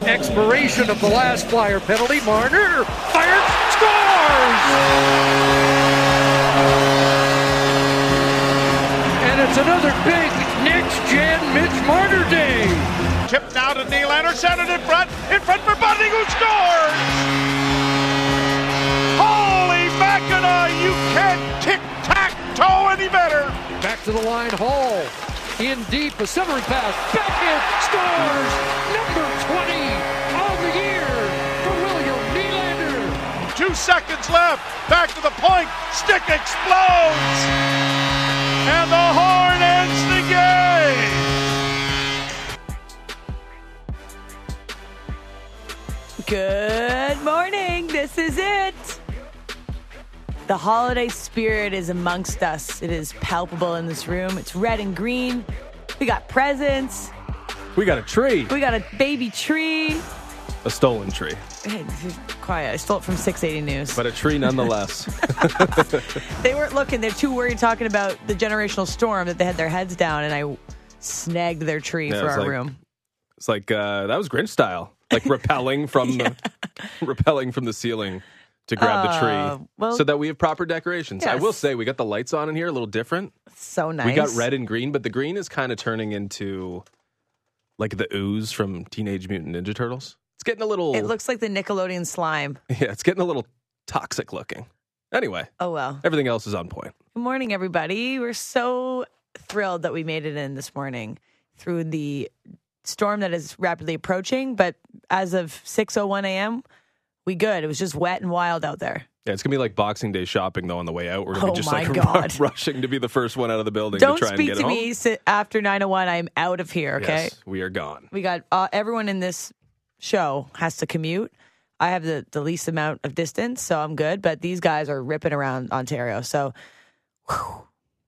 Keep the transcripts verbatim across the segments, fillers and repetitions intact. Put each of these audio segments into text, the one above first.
Expiration of the last Flyer penalty. Marner fires, scores! And it's another big next-gen Mitch Marner day. Tip now to Nylander, centered in front, in front for Bunting, who scores! Holy Mackinac, you can't tic-tac-toe any better! Back to the line, Hall. In deep, a centering pass, backhand, scores! Number twenty on the year for William Nylander. Two seconds left, back to the point, stick explodes! And the horn ends the game! Good morning. This is it. The holiday spirit is amongst us. It is palpable in this room. It's red and green. We got presents. We got a tree. We got a baby tree. A stolen tree. Hey, quiet. I stole it from six eighty News. But a tree nonetheless. They weren't looking. They're too worried talking about the generational storm that they had their heads down, and I snagged their tree Yeah, for it's our like- room. It's like, uh, that was Grinch style. Like rappelling from Yeah. the rappelling from the ceiling to grab the Uh, tree well- so that we have proper decorations. I Yes. will say we got the lights on in here a little different. So nice. We got red and green, but the green is kind of turning into like the ooze from Teenage Mutant Ninja Turtles. It's getting a little It looks like the Nickelodeon slime. yeah, it's getting a little toxic looking. Anyway, Oh, well. everything else is on point. Good morning, everybody. We're so thrilled that we made it in this morning through the storm that is rapidly approaching. But as of six oh one a.m., we good. It was just wet and wild out there. Yeah, it's gonna be like Boxing Day shopping though on the way out. We're gonna Oh be just my like God. rushing to be the first one out of the building Don't to try and speak get to home. me si- after nine oh one. I'm out of here, okay? Yes, we are gone. We got uh, everyone in this show has to commute. I have the, the least amount of distance, so I'm good. But these guys are ripping around Ontario. So whew,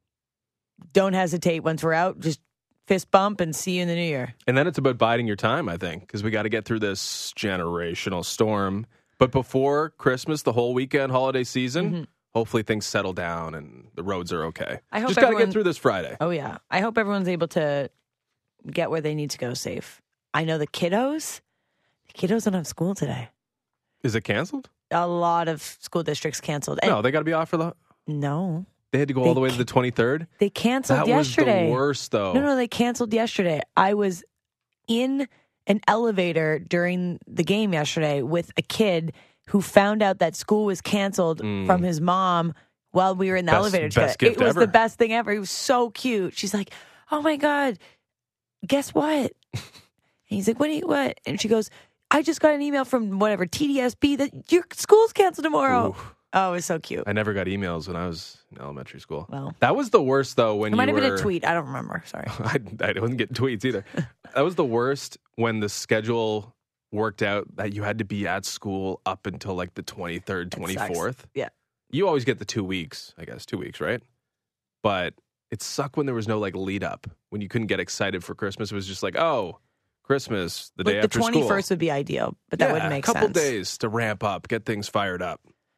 don't hesitate once we're out. Just fist bump and see you in the new year. And then it's about biding your time, I think, because we got to get through this generational storm. But before Christmas, the whole weekend, holiday season, Mm-hmm. hopefully things settle down and the roads are okay. I hope Just got to everyone- get through this Friday. Oh, yeah. I hope everyone's able to get where they need to go safe. I know the kiddos, the kiddos don't have school today. Is it canceled? A lot of school districts canceled. And No, they got to be off for the. no, They had to go They all the way to ca- the twenty-third. they canceled That yesterday. was the worst, though. No, no, they canceled yesterday. I was in an elevator during the game yesterday with a kid who found out that school was canceled Mm. from his mom while we were in the Best- elevator best together. gift It was ever. the best thing ever. It was so cute. She's like, "Oh my God, guess what?" And he's like, "What do you, what?" And she goes, "I just got an email from whatever, T D S B, that your school's canceled tomorrow." Ooh. Oh, it was so cute. I never got emails when I was in elementary school. Well. That was the worst, though, when It might you have were... been a tweet. I don't remember. Sorry. I, I wasn't getting tweets either. That was the worst when the schedule worked out that you had to be at school up until like the twenty-third, It sucks. twenty-fourth. Yeah. You always get the two weeks, I guess, two weeks, right? But it sucked when there was no like lead up, when you couldn't get excited for Christmas. It was just like, oh, Christmas, the day Like the after school. twenty-first would be ideal, but that Yeah, wouldn't make a couple sense. days to ramp up, get things fired up.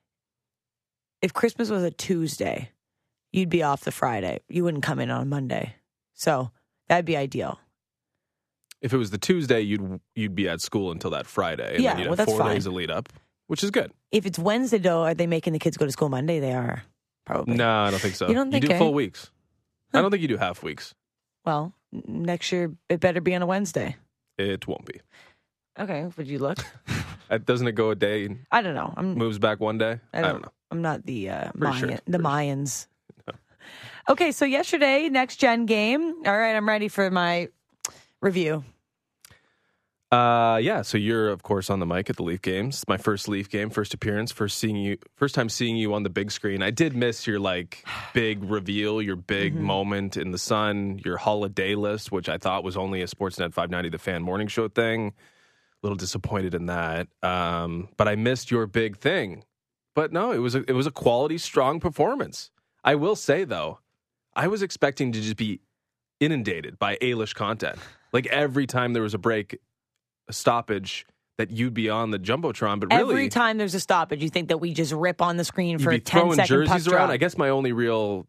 If Christmas was a Tuesday, you'd be off the Friday. You wouldn't come in on a Monday. So that'd be ideal. If it was the Tuesday, you'd you'd be at school until that Friday, and Yeah, then you'd well, have that's four fine. days of lead up, which is good. If it's Wednesday, though, are they making the kids go to school Monday? They are, probably. No, I don't think so. You don't think, you do eh? full weeks. I don't think you do half weeks. Well, n- next year, it better be on a Wednesday. It won't be. Okay, would you look? Uh, Doesn't it go a day and I don't know. I'm, moves back one day? I don't, know. I'm not the uh, Pretty sure. Mayan, the Pretty Mayans. Okay, so yesterday, next gen game. All right, I'm ready for my review. Uh, yeah. So you're of course on the mic at the Leaf games. It's my first Leaf game, first appearance, first seeing you, first time seeing you on the big screen. I did miss your like big reveal, your big Mm-hmm. moment in the sun, your holiday list, which I thought was only a Sportsnet five ninety The Fan morning show thing. A little disappointed in that, um, but I missed your big thing. But no, it was a, it was a quality, strong performance. I will say though, I was expecting to just be inundated by A-lish content. Like every time there was a break, a stoppage, that you'd be on the Jumbotron, but really... Every time there's a stoppage, you think that we just rip on the screen you'd for be a ten throwing second puck jerseys around. drop. I guess my only real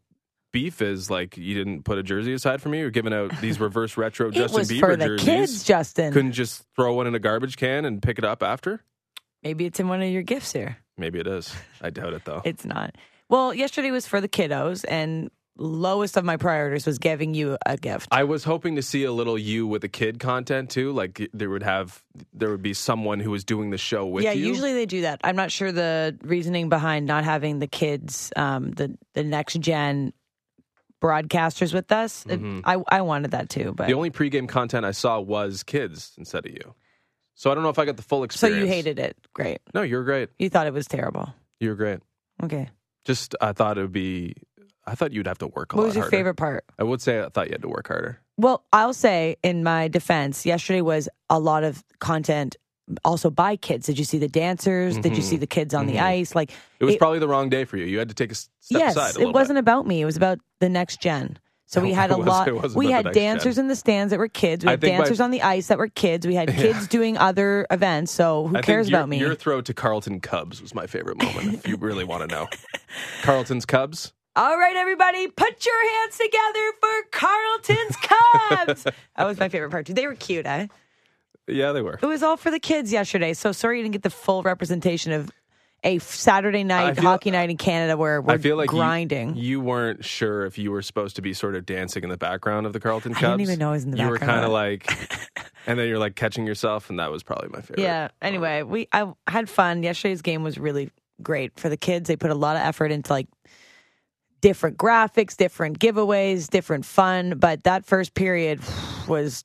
beef is like you didn't put a jersey aside for me. You're giving out these reverse retro It Justin was Bieber for the jerseys. kids, Justin. Couldn't just throw one in a garbage can and pick it up after? Maybe it's in one of your gifts here. Maybe it is. I doubt it though. It's not. Well, yesterday was for the kiddos, and lowest of my priorities was giving you a gift. I was hoping to see a little you with a kid content too. Like there would have, there would be someone who was doing the show with yeah, you. usually they do that. I'm not sure the reasoning behind not having the kids, um, the the next gen broadcasters with us. It- Mhm. I I wanted that too, but The only pregame content I saw was kids instead of you. So I don't know if I got the full so experience. you hated it. Great. No, you were great. You thought it was terrible. You were great. Okay. Just I thought it would be. I thought you'd have to work a What lot was your harder. favorite part? I would say I thought you had to work harder. Well, I'll say in my defense, yesterday was a lot of content also by kids. Did you see the dancers? Did you see the kids on the ice? Like It was It- probably the wrong day for you. You had to take a s- step yes, aside a it little wasn't bit. about me. It was about the next gen. So we It had a was- lot. it wasn't We about had the next dancers gen. in the stands that were kids. We I had think my- dancers on the ice that were kids. We had kids doing other events. So who I think cares your, about me? Your throw to Carlton Cubs was my favorite moment, if you really want to know. Carlton's Cubs? All right, everybody, put your hands together for Carlton's Cubs. That was my favorite part too. They were cute, eh? Yeah, they were. It was all for the kids yesterday. So sorry you didn't get the full representation of a Saturday I night feel- hockey night in Canada where we're I feel like you- grinding. You, weren't sure if you were supposed to be sort of dancing in the background of the Carlton I Cubs. didn't even know I was in the You were background kind of of it. like, and then you're like catching yourself, and that was probably my favorite. Yeah. Anyway, we I had fun. Yesterday's game was really great for the kids. They put a lot of effort into like different graphics, different giveaways, different fun. But that first period was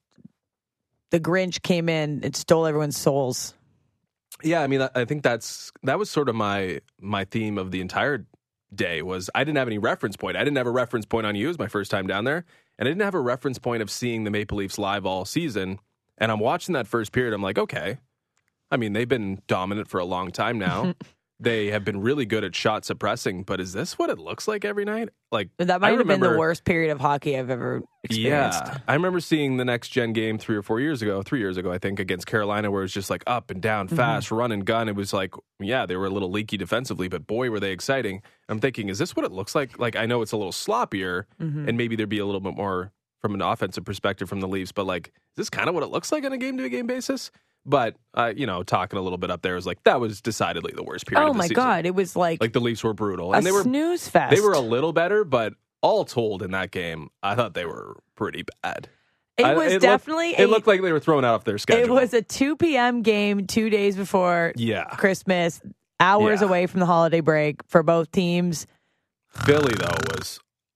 the Grinch came in and stole everyone's souls. Yeah, I mean, I- I think that's that was sort of my my theme of the entire day was I didn't have any reference point. I didn't have a reference point on you. It was my first time down there, and I didn't have a reference point of seeing the Maple Leafs live all season. And I'm watching that first period. I'm like, okay. I mean, they've been dominant for a long time now. They have been really good at shot suppressing, but is this what it looks like every night? Like That might I have been remember- the worst period of hockey I've ever experienced. Yeah, I remember seeing the next gen game three or four years ago, three years ago, I think, against Carolina, where it was just like up and down, fast, run and gun. It was like, yeah, they were a little leaky defensively, but boy, were they exciting. I'm thinking, is this what it looks like? Like, I know it's a little sloppier, and maybe there'd be a little bit more from an offensive perspective from the Leafs, but like, is this kind of what it looks like on a game to game basis? But, uh, you know, talking a little bit up there was like, that was decidedly the worst period Oh of the my season. God. It was like, Like, the Leafs were brutal. a And they were snooze fest. they were a little better, but all told in that game, I thought they were pretty bad. It I- was looked- definitely it a- looked like they were thrown out of their schedule. It was a two p.m. game two days before yeah. Christmas, hours Yeah. away from the holiday break for both teams. Philly though was,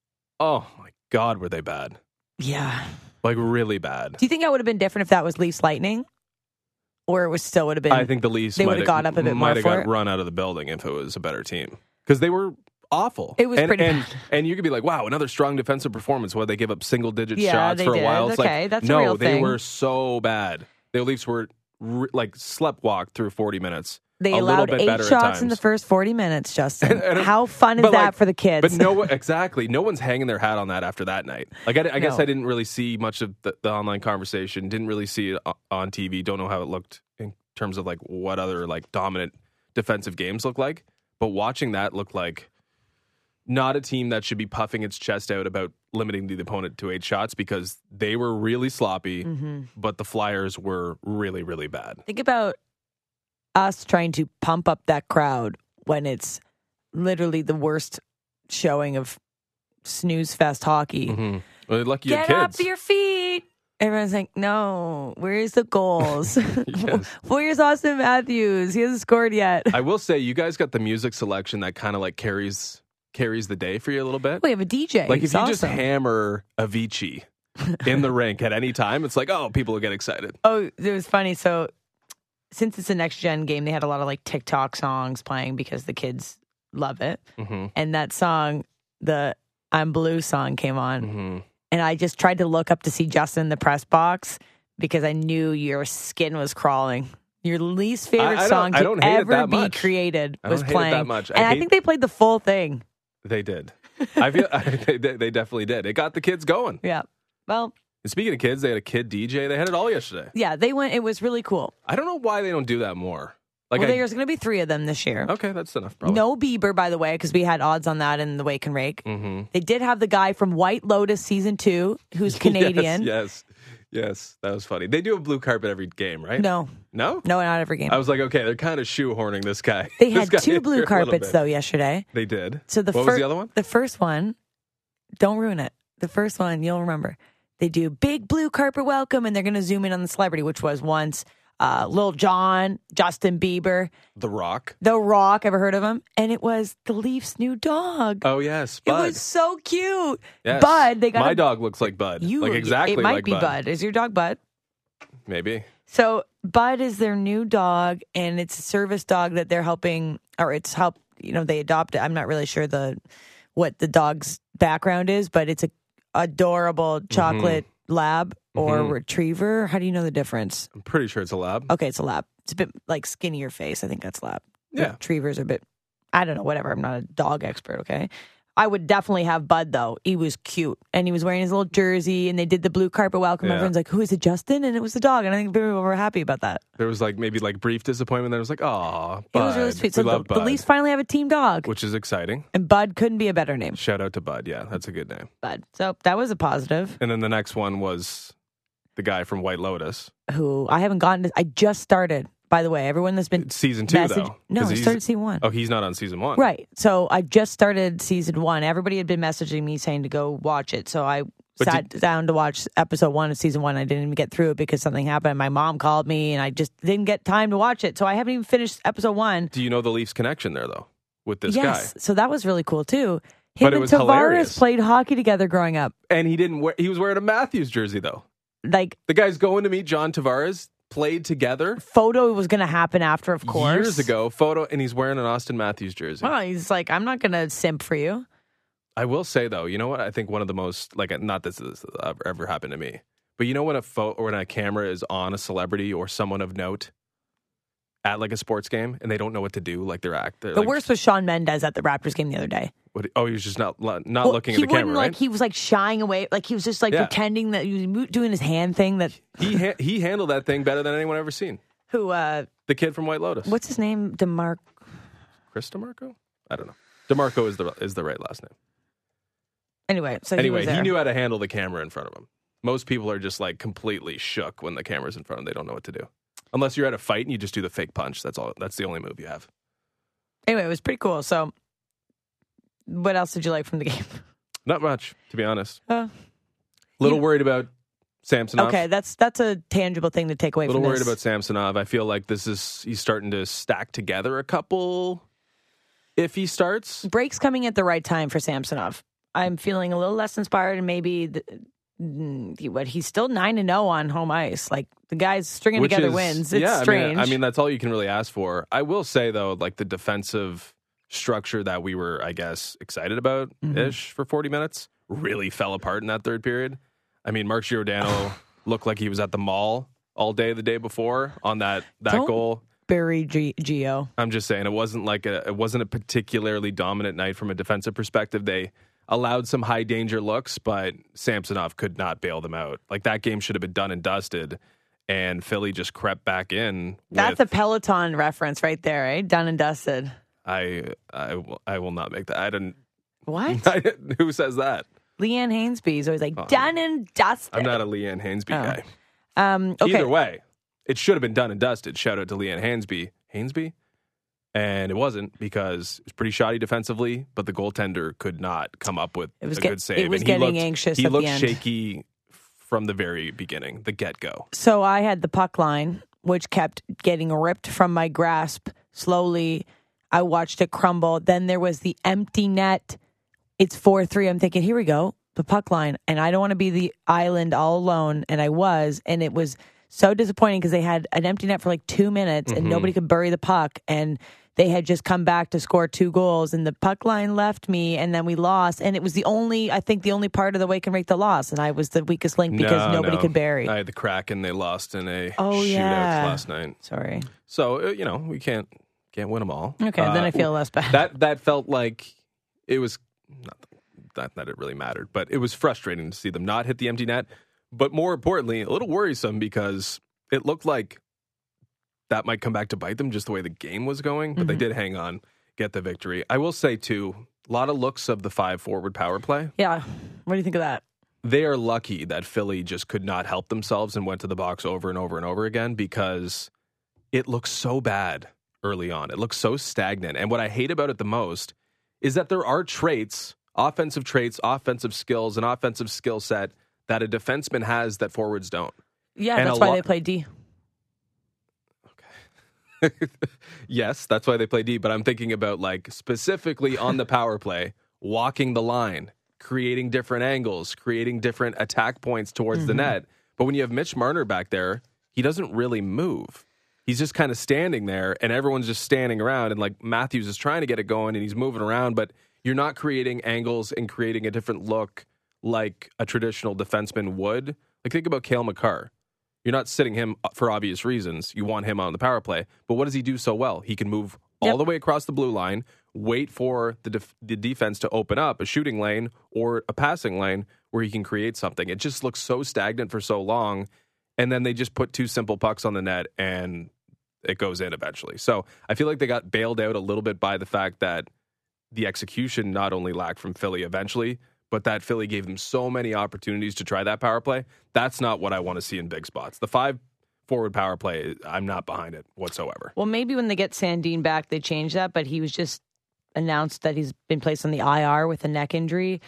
oh my God, were they bad? Yeah. Like really bad. Do you think that would have been different if that was Leafs Lightning? Or it was still would have been. I think the Leafs they might would've got up a bit might more have for got it. run out of the building if it was a better team because they were awful. It was and, pretty and, bad. and you could be like, wow, another strong defensive performance. Where they give up single digit Yeah, shots they for a did. while. It's Okay, like, that's a no, real they thing. were so bad. The Leafs were re- like slept walked through forty minutes. They a little allowed bit eight better at shots in the times. first forty minutes, Justin. And- and it- How fun is but, that like, for the kids? But no, exactly. No one's hanging their hat on that after that night. Like, I, I guess No. I didn't really see much of the, the online conversation. Didn't really see it o- on T V. Don't know how it looked in terms of like what other like dominant defensive games look like. But watching that looked like not a team that should be puffing its chest out about limiting the opponent to eight shots because they were really sloppy, Mm-hmm. but the Flyers were really, really bad. Think about us trying to pump up that crowd when it's literally the worst showing of snooze fest hockey. Mm-hmm. Well, lucky you Get had up kids. your feet. Everyone's like, no, where's the goals? Yes. Where's Austin Matthews? He hasn't scored yet. I will say, you guys got the music selection that kind of like carries carries the day for you a little bit. We have a D J. Like if He's you just awesome. hammer Avicii in the rink at any time, it's like, oh, people will get excited. Oh, it was funny. So since it's a next gen game, they had a lot of like TikTok songs playing because the kids love it. Mm-hmm. And that song, the I'm Blue song came on. Mm-hmm. And I just tried to look up to see Justin in the press box because I knew your skin was crawling. Your least favorite I- I don't- song I to don't hate it ever that be much. created I was don't hate it playing. that much. I And I hate- think they played the full thing. They did. I feel they, they definitely did. It got the kids going. Yeah. Well, And speaking of kids, they had a kid D J. They had it all yesterday. yeah, they went. It was really cool. I don't know why they don't do that more. Like well, I, there's going to be three of them this year. okay, that's enough. Probably. No Bieber, by the way, because we had odds on that in the Wake and Rake. Mm-hmm. They did have the guy from White Lotus season two, who's Canadian. yes, yes, yes, that was funny. They do a blue carpet every game, right? No, no, no, not every game. I was like, okay, they're kind of shoehorning this guy. They this had guy two blue here a little carpets bit. though yesterday. They did. So the what fir- was the other one? The first one, don't ruin it. The first one, you'll remember. They do big blue carpet welcome, and they're going to zoom in on the celebrity, which was once uh, Lil Jon, Justin Bieber, The Rock. The Rock. Ever heard of him? And it was the Leafs' new dog. Oh yes, It Bud. was so cute. Yes. Bud, they got my a- dog looks like Bud. You, like exactly It might like be Bud. Bud. Is your dog Bud? Maybe. So Bud is their new dog, and it's a service dog that they're helping, or it's help. You know, they adopt it. I'm not really sure the what the dog's background is, but it's a adorable chocolate lab or Mhm. retriever. How do you know the difference? I'm pretty sure it's a lab. Okay, it's a lab. It's a bit like skinnier face. I think that's lab. Yeah. Retrievers are a bit. I don't know. Whatever. I'm not a dog expert. Okay. I would definitely have Bud though. He was cute and he was wearing his little jersey and they did the blue carpet welcome. Yeah. Everyone's like, "Who is it, Justin?" And it was the dog. And I think people were happy about that. There was like maybe like brief disappointment. There was like, oh, It was really sweet. So we the, love the Bud, Leafs finally have a team dog, which is exciting. and Bud couldn't be a better name. Shout out to Bud. Yeah, that's a good name. Bud. So that was a positive. And then the next one was the guy from White Lotus. Who I haven't gotten. To, I just started. By the way, everyone that's been It's season two message- though. No, 'Cause I he's- started season one. Oh, he's not on season one. Right. So I just started season one. Everybody had been messaging me saying to go watch it. So I But sat down to watch episode one of season one. I didn't even get through it because something happened. My mom called me and I just didn't get time to watch it. So I haven't even finished episode one. Do you know the Leafs connection there though with this yes. guy? So that was really cool too. Him But it and was Tavares hilarious. played hockey together growing up. And he didn't wear. He was wearing a Matthews jersey though. Like The guy's going to meet John Tavares. Played together photo was going to happen after, of course. years ago. Photo, and he's wearing an Austin Matthews jersey. Well, he's like, I'm not going to simp for you. I will say though, you know what? I think one of the most like not this has ever happened to me, but you know when a photo or when a camera is on a celebrity or someone of note at like a sports game and they don't know what to do, like they're act. They're The like, worst was Shawn Mendes at the Raptors game the other day. What, oh, he was just not not Well, looking at he the camera, wouldn't, right? like he was like shying away, like he was just like Yeah. pretending that he was mo- doing his hand thing. That he ha- he handled that thing better than anyone ever seen. who? uh The kid from White Lotus, What's his name? Demar. Chris DeMarco? I don't know. DeMarco is the is the right last name. Anyway, so Anyway, he, was he there. knew how to handle the camera in front of him. Most people are just like completely shook when the camera's in front of them. They don't know what to do. Unless you're at a fight and you just do the fake punch. That's all. That's the only move you have. Anyway, it was pretty cool. So, what else did you like from the game? Not much, to be honest. Uh, Little you- worried about Samsonov. okay, that's that's a tangible thing to take away Little from worried this. about Samsonov. I feel like this is he's starting to stack together a couple. If he starts, Break's coming at the right time for Samsonov. I'm feeling a little less inspired, and maybe the, mm, he- but he's still nine and zero on home ice. Like the guy's stringing which together is, wins. It's yeah, strange. I mean, I mean that's all you can really ask for. I will say though, like the defensive structure that we were, I guess, excited about Mm-hmm. ish for forty minutes really fell apart in that third period. I mean, Mark Giordano looked like he was at the mall all day the day before on that that Don't- goal. Barry G- Gio. I'm just saying it wasn't like a it wasn't a particularly dominant night from a defensive perspective. They allowed some high danger looks, but Samsonov could not bail them out. Like that game should have been done and dusted, and Philly just crept back in. That's with, a Peloton reference right there, right? Done and dusted. I I will I will not make that. I didn't. What? I didn't who says that? Leanne Hainsby is always like, Oh. done and dusted. I'm not a Leanne Hainsby Oh. guy. Um, okay. Either way, it should have been done and dusted. Shout out to Leanne Hainsby. Hainsby? And it wasn't because it was pretty shoddy defensively, but the goaltender could not come up with It was a get- good save. it was and he getting looked, anxious He at the looked end. shaky from the very beginning, the get-go. So I had the puck line, which kept getting ripped from my grasp slowly. I watched it crumble. Then there was the empty net. It's four three. I'm thinking, here we go, the puck line. And I don't want to be the island all alone. And I was. And it was so disappointing because they had an empty net for like two minutes and Mhm. nobody could bury the puck. And they had just come back to score two goals. And the puck line left me. And then we lost. And it was the only, I think, the only part of the Wake and Rake that lost. And I was the weakest link because No, nobody no. could bury. I had the Kraken. They lost in a Oh, shootout yeah. last night. Sorry. So, uh, you know, we can't can't win them all. Okay, then I feel less bad. That that felt like it was not that that it really mattered, but it was frustrating to see them not hit the empty net. But more importantly, a little worrisome because it looked like that might come back to bite them just the way the game was going, but mm-hmm. they did hang on, get the victory. I will say, too, a lot of looks of the five forward power play. Yeah. What do you think of that? They are lucky that Philly just could not help themselves and went to the box over and over and over again because it looks so bad early on. It looks so stagnant. And what I hate about it the most is that there are traits, offensive traits, offensive skills, an offensive skill set that a defenseman has that forwards don't. Yeah, and that's why lo- they play D. Okay. Yes, that's why they play D, but I'm thinking about like specifically on the power play, walking the line, creating different angles, creating different attack points towards mm-hmm. the net. But when you have Mitch Marner back there, he doesn't really move. He's just kind of standing there, and everyone's just standing around, and like Matthews is trying to get it going, and he's moving around, but you're not creating angles and creating a different look like a traditional defenseman would. Like, think about Cale Makar. You're not sitting him for obvious reasons. You want him on the power play, but what does he do so well? He can move all yep. the way across the blue line, wait for the def- the defense to open up a shooting lane or a passing lane where he can create something. It just looks so stagnant for so long, and then they just put two simple pucks on the net, and it goes in eventually. So I feel like they got bailed out a little bit by the fact that the execution not only lacked from Philly eventually, but that Philly gave them so many opportunities to try that power play. That's not what I want to see in big spots. The five forward power play, I'm not behind it whatsoever. Well, maybe when they get Sandin back, they change that, but he was just announced that he's been placed on the I R with a neck injury.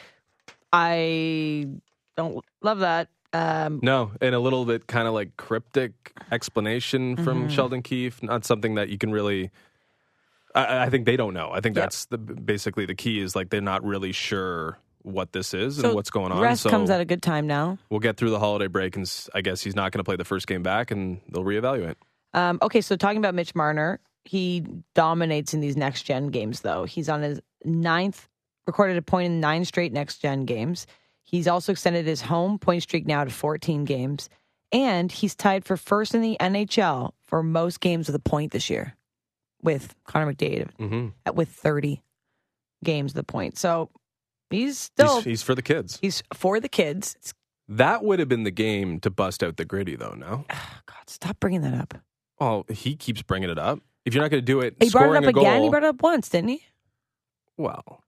I don't love that. Um, no, and a little bit kind of like cryptic explanation from mm-hmm. Sheldon Keefe, not something that you can really... I, I think they don't know. I think that's yep. the basically the key is like they're not really sure what this is so and what's going on. Rest so comes at a good time now. We'll get through the holiday break, and I guess he's not going to play the first game back, and they'll reevaluate. Um, okay, so talking about Mitch Marner, he dominates in these next-gen games, though. He's on his ninth, recorded a point in nine straight next-gen games. He's also extended his home point streak now to fourteen games, and he's tied for first in the N H L for most games with a point this year with Connor McDavid mm-hmm. at, with thirty games with a point. So he's still... He's, he's for the kids. He's for the kids. It's, that would have been the game to bust out the gritty, though, no? God, stop bringing that up. Oh, he keeps bringing it up. If you're not going to do it, he brought it up a again. Goal, he brought it up once, didn't he? Well,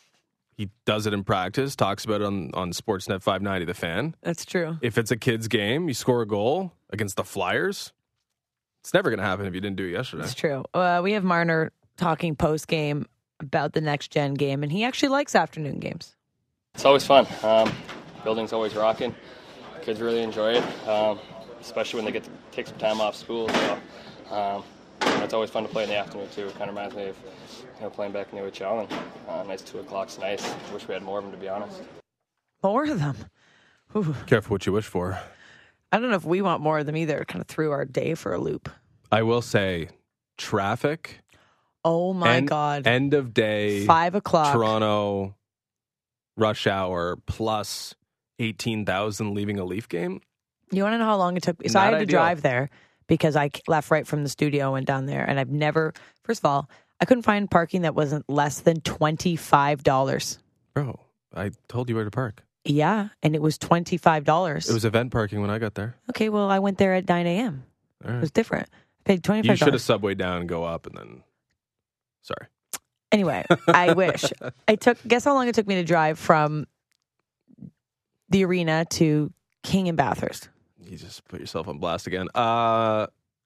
he does it in practice, talks about it on, on Sportsnet five ninety, The Fan. That's true. If it's a kid's game, you score a goal against the Flyers. It's never going to happen if you didn't do it yesterday. It's true. Uh, we have Marner talking post-game about the next-gen game, and he actually likes afternoon games. It's always fun. Um, building's always rocking. Kids really enjoy it, um, especially when they get to take some time off school. So um, it's always fun to play in the afternoon, too. It kind of reminds me of you know, playing back in the O H L, and uh, nice two o'clock's nice. Wish we had more of them, to be honest. More of them? Ooh. Careful what you wish for. I don't know if we want more of them either. It kind of threw our day for a loop. I will say, traffic. Oh, my end, God. End of day. Five o'clock. Toronto, rush hour, plus eighteen thousand leaving a Leaf game. You want to know how long it took? So Not I had to ideal. drive there because I left right from the studio, went down there, and I've never, first of all, I couldn't find parking that wasn't less than twenty-five dollars. Bro, I told you where to park. Yeah, and it was twenty-five dollars. It was event parking when I got there. Okay, well, I went there at nine a.m. All right. It was different. I paid twenty-five dollars. You should have subway down and go up and then... Sorry. Anyway, I wish. I took, guess how long it took me to drive from the arena to King and Bathurst? You just put yourself on blast again. Uh,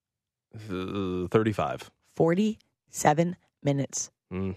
thirty-five. forty-seven minutes. Mm.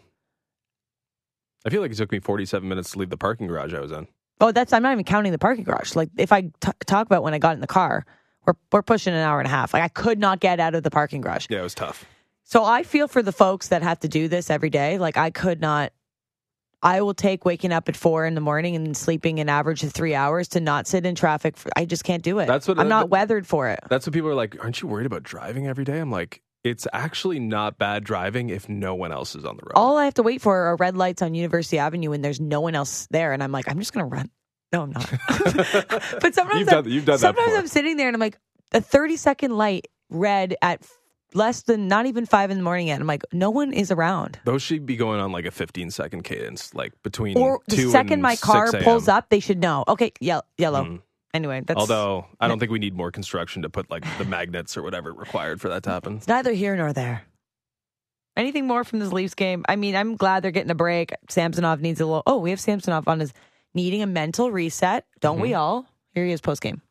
I feel like it took me forty-seven minutes to leave the parking garage I was in. Oh, that's, I'm not even counting the parking garage. Like, if I t- talk about when I got in the car, we're, we're pushing an hour and a half. Like, I could not get out of the parking garage. Yeah, it was tough. So I feel for the folks that have to do this every day. Like, I could not, I will take waking up at four in the morning and sleeping an average of three hours to not sit in traffic. For, I just can't do it. That's what I'm not that, weathered for it. That's what people are like, aren't you worried about driving every day? I'm like, it's actually not bad driving if no one else is on the road. All I have to wait for are red lights on University Avenue and there's no one else there. And I'm like, I'm just going to run. No, I'm not. But sometimes, you've done, you've done sometimes that I'm sitting there and I'm like, a thirty second light red at less than, not even five in the morning yet. I'm like, no one is around. Those should be going on like a fifteen second cadence, like between or the two second and my car six a.m. pulls up, they should know. Okay, ye- yellow. Mm. Anyway, that's Although, I don't think we need more construction to put like the magnets or whatever required for that to happen. it's neither here nor there. Anything more from this Leafs game? I mean, I'm glad they're getting a break. Samsonov needs a little. Oh, we have Samsonov on his needing a mental reset. Don't mm-hmm. we all? Here he is post game.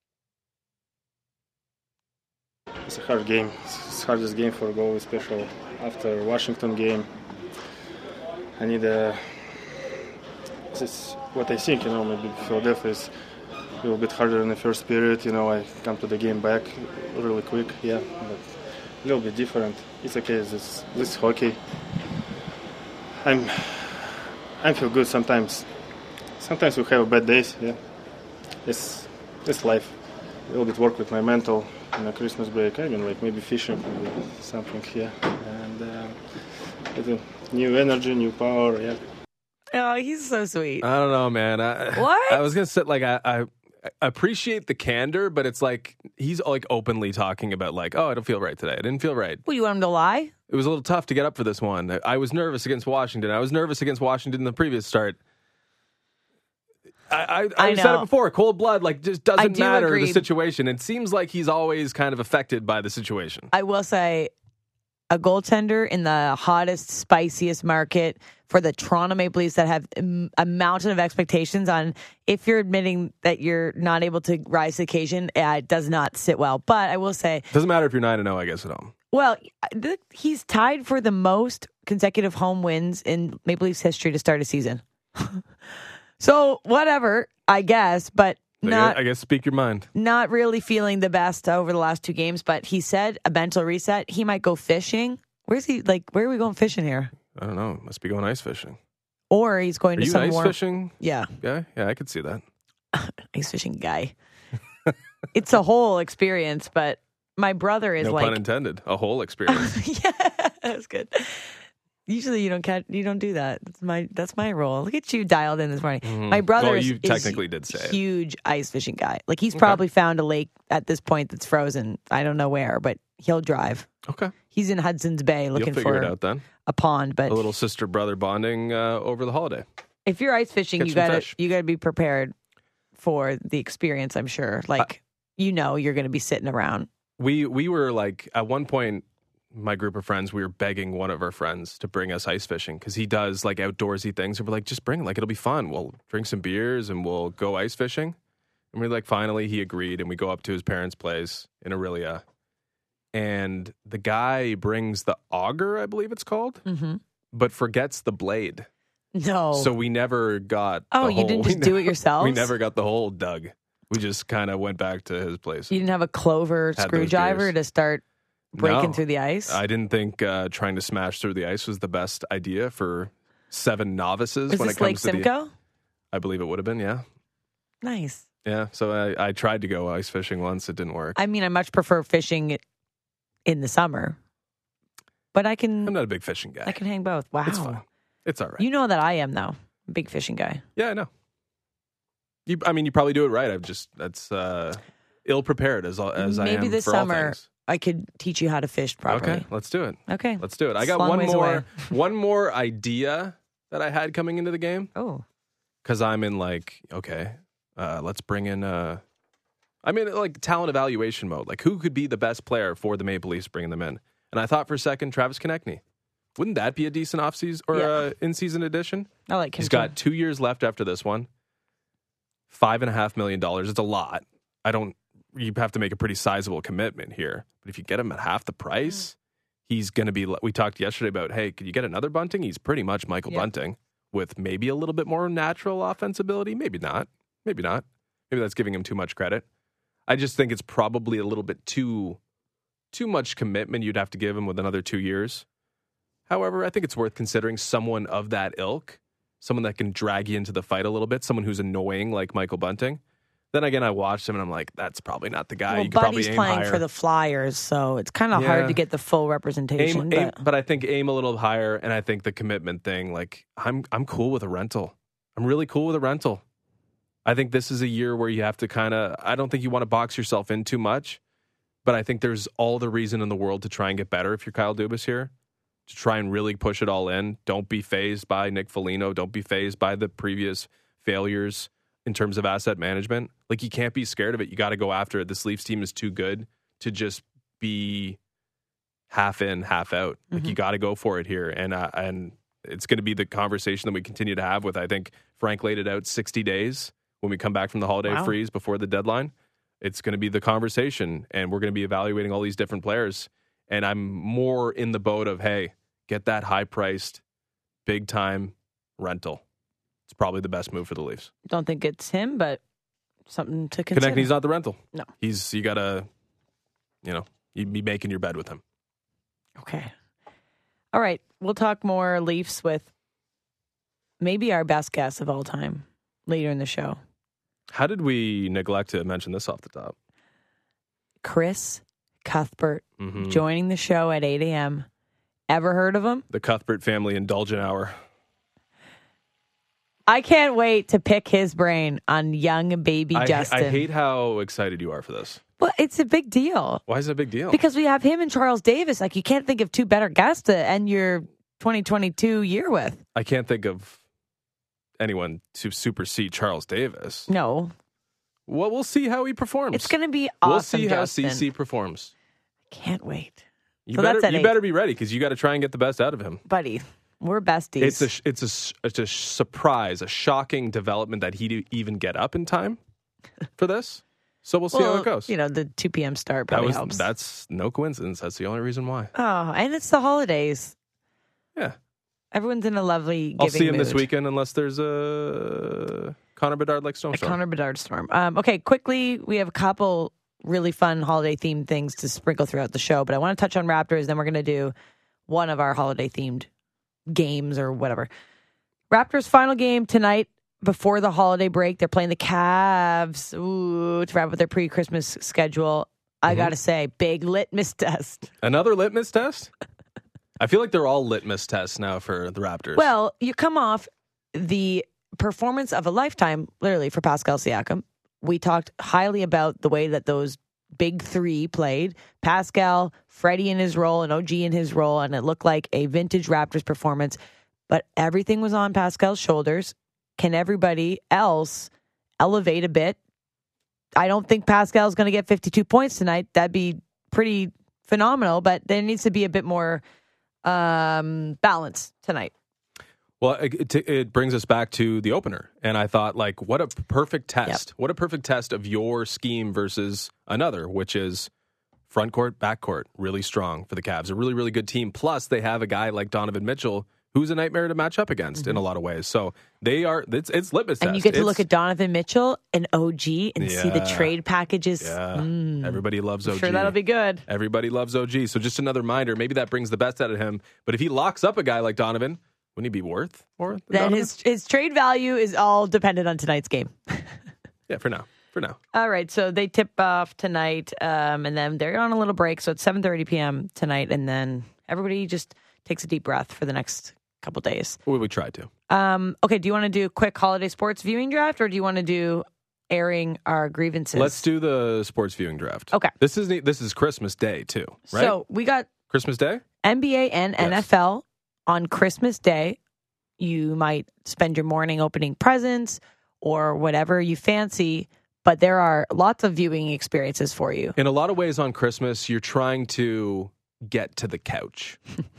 It's a hard game. It's the hardest game for a goal, especially after Washington game. I need a. This is what I think, you know, maybe Philadelphia is a little bit harder in the first period. You know, I come to the game back really quick, yeah, but a little bit different. It's okay. This this hockey. I'm I feel good sometimes. Sometimes we have bad days. Yeah, it's it's life. A little bit work with my mental in a Christmas break. I mean, like maybe fishing, maybe something here, and uh, with a new energy, new power. Yeah. Oh, he's so sweet. I don't know, man. I, what? I was gonna say, like, I, I appreciate the candor, but it's like he's like openly talking about like, oh, I don't feel right today. I didn't feel right. Well, you want him to lie? It was a little tough to get up for this one. I was nervous against Washington. I was nervous against Washington in the previous start. I, I, I, I said it before. Cold blood, like, just doesn't do matter agree. the situation. It seems like he's always kind of affected by the situation. I will say, a goaltender in the hottest, spiciest market for the Toronto Maple Leafs that have a mountain of expectations on, if you're admitting that you're not able to rise to the occasion, uh, it does not sit well. But I will say... Doesn't matter if you're nine and oh, I guess, at home. Well, th- he's tied for the most consecutive home wins in Maple Leafs history to start a season. So, whatever, I guess, but not... I guess speak your mind. Not really feeling the best over the last two games, but he said a mental reset. He might go fishing. Where's he, like, where are we going fishing here? I don't know. Must be going ice fishing. Or he's going are to you some ice more... fishing? Yeah. Yeah, yeah, I could see that. Ice fishing guy. It's a whole experience, but my brother is no like... No pun intended. A whole experience. Yeah, that's good. Usually you don't catch, you don't do that. That's my that's my role. Look at you dialed in this morning. Mm-hmm. My brother well, you is, technically is did say huge it. ice fishing guy. Like he's okay. probably found a lake at this point that's frozen. I don't know where, but he'll drive. Okay. He's in Hudson's Bay looking You'll figure for it out then. a pond. But a little sister brother bonding uh, over the holiday. If you're ice fishing, Catch you gotta fish. you gotta be prepared for the experience. I'm sure. Like uh, you know, you're gonna be sitting around. We we were like at one point. My group of friends, we were begging one of our friends to bring us ice fishing because he does like outdoorsy things. And we're like, just bring it. Like, it'll be fun. We'll drink some beers and we'll go ice fishing. And we're like, finally, he agreed. And we go up to his parents' place in Aurelia. And the guy brings the auger, I believe it's called, mm-hmm. but forgets the blade. No. So we never got Oh, the you hole. didn't just we do never, it yourself? We never got the hole dug. We just kind of went back to his place. You didn't have a clover screwdriver to start breaking no, through the ice? I didn't think uh, trying to smash through the ice was the best idea for seven novices. Was when this it comes Lake to Simcoe? The, I believe it would have been, yeah. Nice. Yeah, so I, I tried to go ice fishing once. It didn't work. I mean, I much prefer fishing in the summer. But I can... I'm not a big fishing guy. I can hang both. Wow. It's fine. It's all right. You know that I am, though. Big fishing guy. Yeah, I know. You, I mean, you probably do it right. I've just... That's uh, ill-prepared as, as I am Maybe this for all summer... things. I could teach you how to fish properly. Okay, let's do it. Okay. Let's do it. I It's got long one ways more away. one more idea that I had coming into the game. Oh. Because I'm in like, okay, uh, let's bring in uh I'm in like talent evaluation mode. Like who could be the best player for the Maple Leafs, bringing them in? And I thought for a second, Travis Konechny. Wouldn't that be a decent offseason or Yeah. uh, in-season addition? I like him He's too. got two years left after this one. Five and a half million dollars. It's a lot. I don't you have to make a pretty sizable commitment here. But if you get him at half the price, he's going to be... We talked yesterday about, hey, could you get another Bunting? He's pretty much Michael Yeah. Bunting with maybe a little bit more natural offense ability. Maybe not. Maybe not. Maybe that's giving him too much credit. I just think it's probably a little bit too, too much commitment you'd have to give him with another two years. However, I think it's worth considering someone of that ilk, someone that can drag you into the fight a little bit, someone who's annoying like Michael Bunting. Then again, I watched him and I'm like, that's probably not the guy. Well, you could Buddy's probably aim playing higher. for the Flyers, so it's kind of Yeah. hard to get the full representation. Aim, but aim, but I think aim a little higher, and I think the commitment thing, like I'm, I'm cool with a rental. I'm really cool with a rental. I think this is a year where you have to kind of. I don't think you want to box yourself in too much, but I think there's all the reason in the world to try and get better if you're Kyle Dubas here. To try and really push it all in. Don't be fazed by Nick Foligno. Don't be fazed by the previous failures in terms of asset management. Like, you can't be scared of it. You got to go after it. This Leafs team is too good to just be half in, half out. Like, Mm-hmm. you got to go for it here. And uh, and it's going to be the conversation that we continue to have with, I think, Frank laid it out sixty days when we come back from the holiday Wow. freeze before the deadline. It's going to be the conversation, and we're going to be evaluating all these different players. And I'm more in the boat of, hey, get that high-priced, big-time rental. It's probably the best move for the Leafs. Don't think it's him, but something to consider. Konechny's not the rental. No. He's, you got to, you know, you'd be making your bed with him. Okay. All right. We'll talk more Leafs with maybe our best guest of all time later in the show. How did we neglect to mention this off the top? Chris Cuthbert Mm-hmm. joining the show at eight a.m. Ever heard of him? The Cuthbert Family Indulgent Hour. I can't wait to pick his brain on young baby I, Justin. I hate how excited you are for this. Well, it's a big deal Why is it a big deal? because we have him and Charles Davis. Like, you can't think of two better guests to end your twenty twenty-two year with. I can't think of anyone to supersede Charles Davis. No, Well, we'll see how he performs. it's going to be awesome. We'll see how Justin. C C performs. Can't wait, You So better that's at you eight. better be ready because you got to try and get the best out of him. buddy. We're besties. It's a sh- it's a s- it's a surprise, a shocking development that he'd even get up in time for this. So we'll see well, how it goes. You know, the two p.m. start that probably was helps. that's no coincidence. That's the only reason why. Oh, and it's the holidays. Yeah, Everyone's in a lovely giving I'll see him mood. this weekend unless there's a Connor Bedard like A snowstorm. Connor Bedard storm. Um, okay, quickly, we have a couple really fun holiday themed things to sprinkle throughout the show, but I want to touch on Raptors, then we're going to do one of our holiday themed games or whatever. Raptors final game tonight before the holiday break. They're playing the Cavs ooh, to wrap up their pre-Christmas schedule. I Mhm. got to say, big litmus test. Another litmus test. I feel like they're all litmus tests now for the Raptors. Well, you come off the performance of a lifetime, literally, for Pascal Siakam. We talked highly about the way that those big three played. Pascal, Freddie in his role, and O G in his role, and it looked like a vintage Raptors performance. But everything was on Pascal's shoulders. Can everybody else elevate a bit? I don't think Pascal's going to get fifty-two points tonight. That'd be pretty phenomenal, but there needs to be a bit more um, balance tonight. Well, it, it, it brings us back to the opener. And I thought, like, what a perfect test. What a perfect test of your scheme versus another, which is front court, back court, really strong for the Cavs. A really, really good team. Plus, they have a guy like Donovan Mitchell, who's a nightmare to match up against Mm-hmm. in a lot of ways. So they are, it's, it's litmus And test. you get to It's- look at Donovan Mitchell and O G and see the Yeah. trade packages. Yeah. Mm. Everybody loves O G. Sure, that'll be good. Everybody loves O G. So just another reminder, maybe that brings the best out of him. But if he locks up a guy like Donovan, wouldn't he be worth more? than Then Donovan? his his trade value is all dependent on tonight's game. Yeah, for now. For now. All right, so they tip off tonight, um, and then they're on a little break. So it's seven thirty p.m. tonight, and then everybody just takes a deep breath for the next couple days. We would try to. Um, okay, do you want to do a quick holiday sports viewing draft, or do you want to do airing our grievances? Let's do the sports viewing draft. Okay. This is this is Christmas Day too, right? So we got Christmas Day? N B A and Yes. N F L on Christmas Day. You might spend your morning opening presents or whatever you fancy, but there are lots of viewing experiences for you. In a lot of ways on Christmas, you're trying to get to the couch.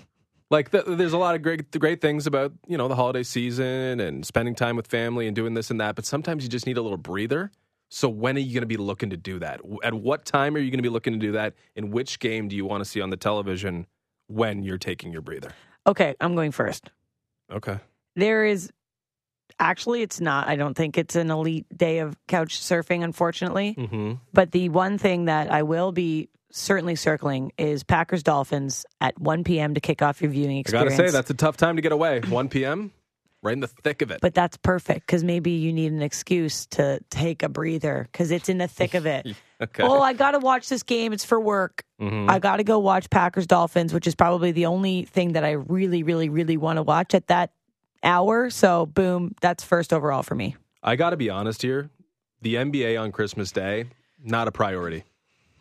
Like th- there's a lot of great great things about, you know, the holiday season and spending time with family and doing this and that, but sometimes you just need a little breather. So when are you going to be looking to do that? At what time are you going to be looking to do that? In which game do you want to see on the television when you're taking your breather? Okay, I'm going first. Okay. There is actually, it's not, I don't think it's an elite day of couch surfing, unfortunately. Mm-hmm. But the one thing that I will be certainly circling is Packers Dolphins at one p.m. to kick off your viewing I got to experience. say, that's a tough time to get away. one p.m., right in the thick of it. But that's perfect because maybe you need an excuse to take a breather because it's in the thick of it. Okay. Oh, I got to watch this game. It's for work. Mhm. I got to go watch Packers Dolphins, which is probably the only thing that I really, really, really want to watch at that hour. So, boom, that's first overall for me. I got to be honest here. The N B A on Christmas Day, not a priority.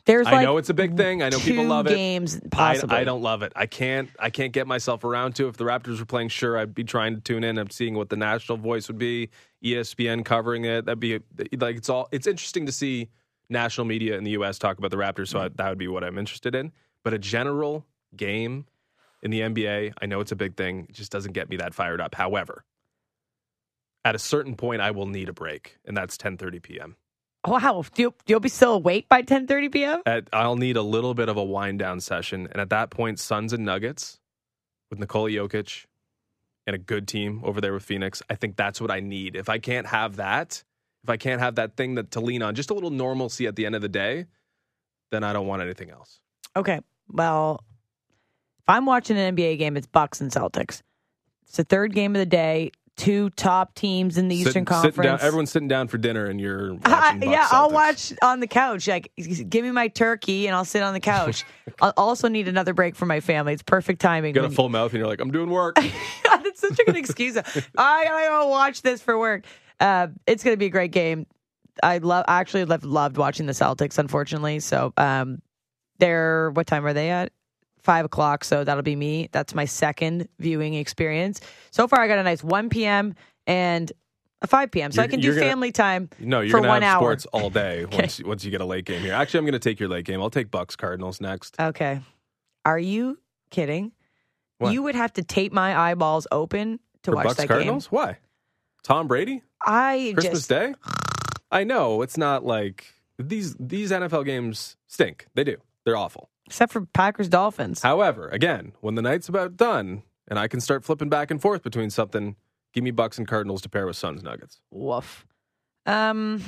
There's I like know it's a big thing. I know people two love it. games I, possibly. I don't love it. I can't. I can't get myself around to. If the Raptors were playing, sure, I'd be trying to tune in. I'm seeing what the national voice would be. E S P N covering it. That'd be like it's all. It's interesting to see national media in the U S talk about the Raptors. So I, that would be what I'm interested in. But a general game in the N B A, I know it's a big thing. It just doesn't get me that fired up. However, at a certain point, I will need a break, and that's ten thirty p.m. Wow, you'll, you'll be still awake by ten thirty p.m.? At, I'll need a little bit of a wind down session. And at that point, Suns and Nuggets with Nikola Jokic and a good team over there with Phoenix. I think that's what I need. If I can't have that, if I can't have that thing that to lean on, just a little normalcy at the end of the day, then I don't want anything else. Okay, well, if I'm watching an N B A game, it's Bucks and Celtics. It's the third game of the day. Two top teams in the Sit- Eastern sitting Conference. Down, everyone's sitting down for dinner, and you're watching Uh, Bucks yeah, I'll Celtics. watch on the couch. Like, give me my turkey, and I'll sit on the couch. I'll also need another break for my family. It's perfect timing. You got a when full mouth, and you're like, I'm doing work. That's such a good excuse. I gotta go watch this for work. Uh, it's gonna be a great game. I love. I actually loved, loved watching the Celtics. Unfortunately, so um, they're what time are they at? Five o'clock. So that'll be me. That's my second viewing experience. So far, I got a nice one p.m. and a five p.m. So You're- I can do you're gonna- family time. No, you're for gonna one have hour. sports all day once once you get a late game here. Actually, I'm gonna take your late game. I'll take Bucks Cardinals next. Okay. Are you kidding? What? You would have to tape my eyeballs open to For watch Bucks that Cardinals? game. Why? Tom Brady? I Christmas just Day? I know it's not like these these N F L games stink. They do. They're awful. except for Packers Dolphins. However, again, when the night's about done and I can start flipping back and forth between something, give me Bucks and Cardinals to pair with Suns Nuggets. Woof. Um,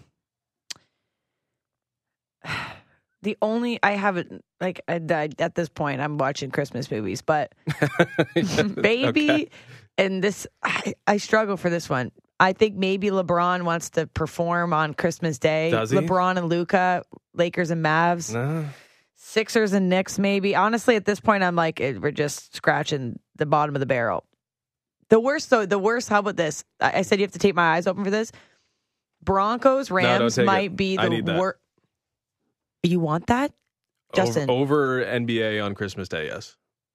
hmm. The only I haven't like I, I, at this point I'm watching Christmas movies, but maybe Okay. and this I, I struggle for this one. I think maybe LeBron wants to perform on Christmas Day. Does he? LeBron and Luka, Lakers and Mavs, Nah. Sixers and Knicks. Maybe honestly, at this point, I'm like it, we're just scratching the bottom of the barrel. The worst, though, the worst. How about this? I, I said you have to take my eyes open for this. Broncos Rams take might it. be I need the that. worst. You want that, Justin? Over, over N B A on Christmas Day, yes.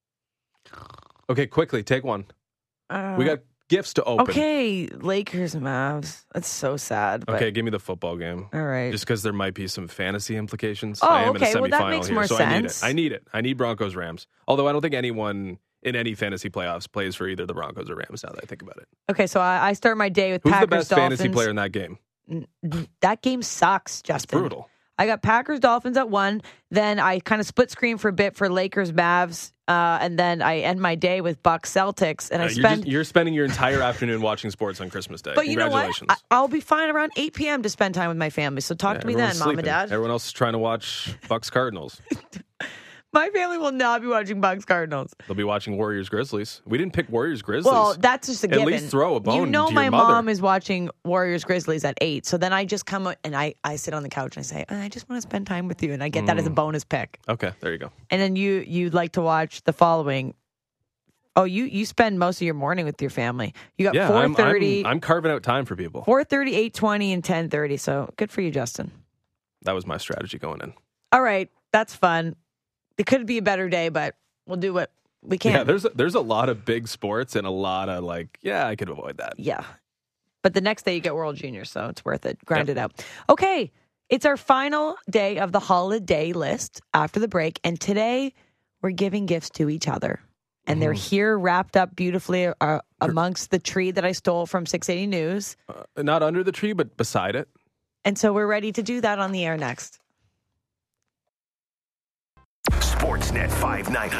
Okay, quickly, take one. Uh, We got gifts to open. okay, Lakers and Mavs. That's so sad. But, Okay, give me the football game. all right. Just because there might be some fantasy implications. Oh, I am okay, in a well, semifinal that makes here, more so I need it. sense. I need it. I need Broncos Rams. Although I don't think anyone in any fantasy playoffs plays for either the Broncos or Rams. Now that I think about it, Okay, so I, I start my day with who's Packers the best Dolphins. fantasy player in that game? That game sucks, Justin. Brutal. I got Packers Dolphins at one. Then I kind of split screen for a bit for Lakers Mavs, uh, and then I end my day with Bucks Celtics, and I Uh, you're, spend. just, you're spending your entire afternoon watching sports on Christmas Day. But you know what? Congratulations. I, I'll be fine around eight p.m. to spend time with my family. So talk Yeah, to me then, everyone's Mom and sleeping. Dad. Everyone else is trying to watch Bucks Cardinals. My family will not be watching Bucks Cardinals. They'll be watching Warriors Grizzlies. We didn't pick Warriors Grizzlies. Well, that's just a At given. least throw a bone You know to your my mother. mom is watching Warriors Grizzlies at eight. So then I just come out and I, I sit on the couch and I say, I just want to spend time with you. And I get that as a Mm. bonus pick. Okay, there you go. And then you you'd like to watch the following. Oh, you you spend most of your morning with your family. You got Yeah, four I'm, thirty, I'm, I'm carving out time for people. four thirty, eight twenty, and ten thirty. So good for you, Justin. That was my strategy going in. All right, that's fun. It could be a better day, but we'll do what we can. Yeah, there's a, there's a lot of big sports and a lot of like, yeah, I could avoid that. Yeah. But the next day you get World Junior, so it's worth it. Grind Yep. it out. Okay. It's our final day of the holiday list after the break. And today we're giving gifts to each other. And they're Mm-hmm. here wrapped up beautifully uh, amongst the tree that I stole from six eighty News. Uh, not under the tree, but beside it. And so we're ready to do that on the air next. Sportsnet five ninety.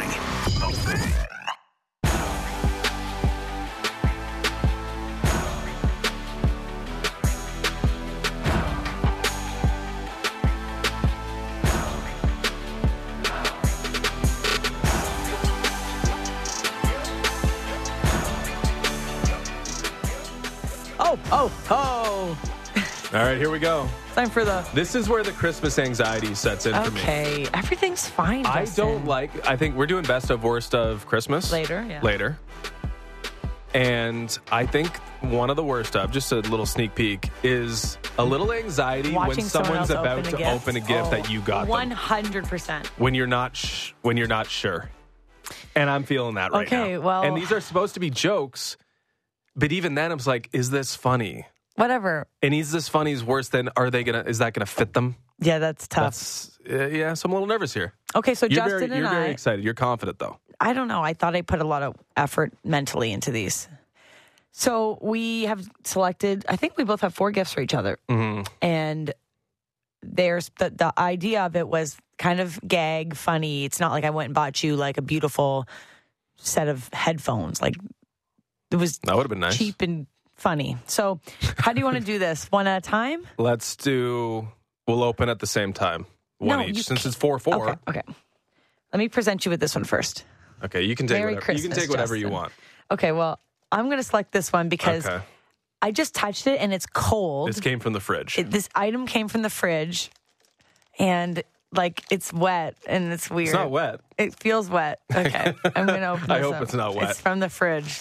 Oh, oh, oh. All right, here we go. Time for the. This is where the Christmas anxiety sets in for me. Okay. Everything's fine. I Justin. don't like, I think we're doing best of worst of Christmas. Later, yeah. Later. And I think one of the worst of, just a little sneak peek, is a little anxiety Watching when someone's someone about else to open a gift. open a gift Oh, that you got one them. hundred percent. When you're not sh- when you're not sure. And I'm feeling that right now. Okay, well- And these are supposed to be jokes, but even then I was like, is this funny? Whatever. And is this funny is worse than, are they gonna, is that gonna fit them? Yeah, that's tough. That's, uh, yeah, so I'm a little nervous here. Okay, so You're Justin very, and you're I, very excited. You're confident though. I don't know. I thought I put a lot of effort mentally into these. So we have selected, I think we both have four gifts for each other. Mm-hmm. And there's the, the idea of it was kind of gag, funny. It's not like I went and bought you like a beautiful set of headphones. Like it was That would have been nice. cheap and funny. So how do you want to do this? One at a time? Let's do, we'll open at the same time. One No, you each. Since can't- it's four four. Okay, okay. Let me present you with this one first. Okay, you can take Merry whatever you can Christmas, take whatever you Justin. want. Okay, well, I'm going to select this one because Okay. I just touched it and it's cold. This came from the fridge. It, this item came from the fridge and like it's wet and it's weird. It's not wet. It feels wet. Okay. I'm going to open I this hope up. it's not wet. It's from the fridge.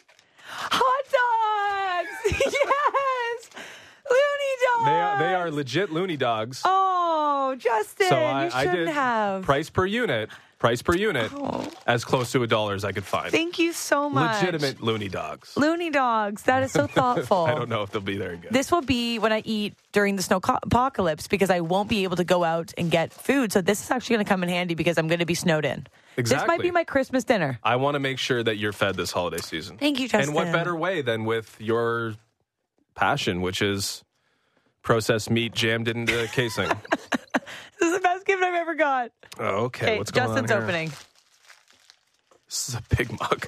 Hot dogs! Yes! Looney dogs! They are, they are legit loony dogs. Oh, Justin, so I, you I shouldn't did have. price per unit, price per unit, Oh. as close to a dollar as I could find. Thank you so much. Legitimate loony dogs. Looney dogs. That is so thoughtful. I don't know if they'll be there again. This will be when I eat during the snow co- apocalypse because I won't be able to go out and get food. So this is actually going to come in handy because I'm going to be snowed in. This might Exactly. be my Christmas dinner. I want to make sure that you're fed this holiday season. Thank you, Justin. And what better way than with your passion, which is processed meat jammed into the casing. This is the best gift I've ever got. Oh, okay, what's going Justin's on here? opening. This is a big mug.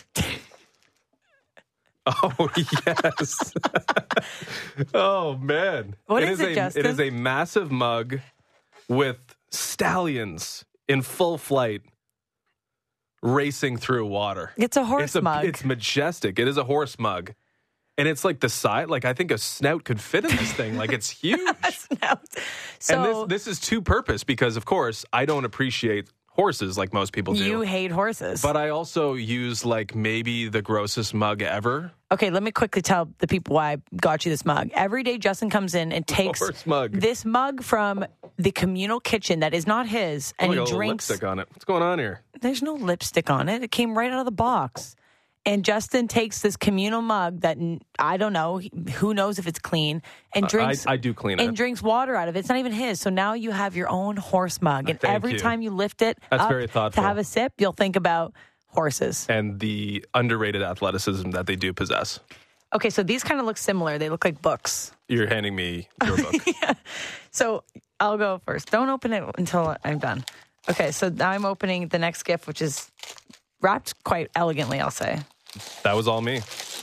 Oh, yes. Oh, man. What it is is it, a, Justin? It is a massive mug with stallions in full flight racing through water. It's a horse it's a, mug. It's majestic. It is a horse mug. And it's like the side, like I think a snout could fit in this thing. Like it's huge. No. So and this, this is two purpose because, of course, I don't appreciate horses like most people do. you hate horses. But I also use like maybe the grossest mug ever. Okay, let me quickly tell the people why I got you this mug. Every day, Justin comes in and takes Horse mug. this mug from the communal kitchen that is not his, and Oh, he got a little drinks. lipstick on it. What's going on here? There's no lipstick on it. It came right out of the box. And Justin takes this communal mug that n- I don't know, who knows if it's clean, and drinks. I, I do clean and it. drinks water out of it. It's not even his. So now you have your own horse mug, and Thank every you. time you lift it That's up very thoughtful. to have a sip, you'll think about horses. And the underrated athleticism that they do possess. Okay, so these kind of look similar. They look like books. You're handing me your book. So I'll go first. Don't open it until I'm done. Okay, so now I'm opening the next gift, which is wrapped quite elegantly, I'll say. That was all me.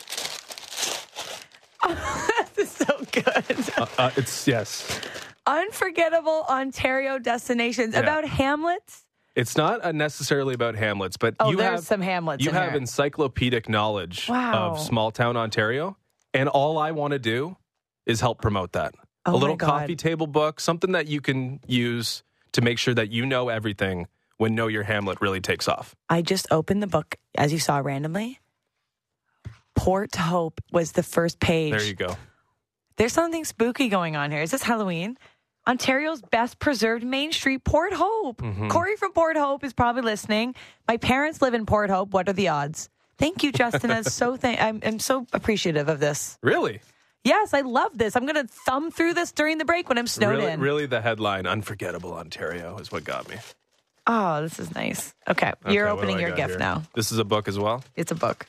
This is so good. Uh, uh, it's, yes. Unforgettable Ontario destinations Yeah. about Hamlets. It's not uh, necessarily about Hamlets, but Oh, you there's have some Hamlets You in have here. encyclopedic knowledge Wow. of small town Ontario, and all I want to do is help promote that. Oh a my little God. coffee table book, something that you can use to make sure that you know everything when Know Your Hamlet really takes off. I just opened the book, as you saw randomly. Port Hope was the first page. There you go. There's something spooky going on here. Is this Halloween? Ontario's best preserved Main Street, Port Hope. Mm-hmm. Corey from Port Hope is probably listening. My parents live in Port Hope. What are the odds? Thank you, Justin. That's so th- I'm, I'm so appreciative of this. Really? Yes, I love this. I'm going to thumb through this during the break when I'm snowed really, in. really the headline, Unforgettable Ontario, is what got me. Oh, this is nice. Okay, you're Okay, what do opening I your got gift here? now. This is a book as well? It's a book.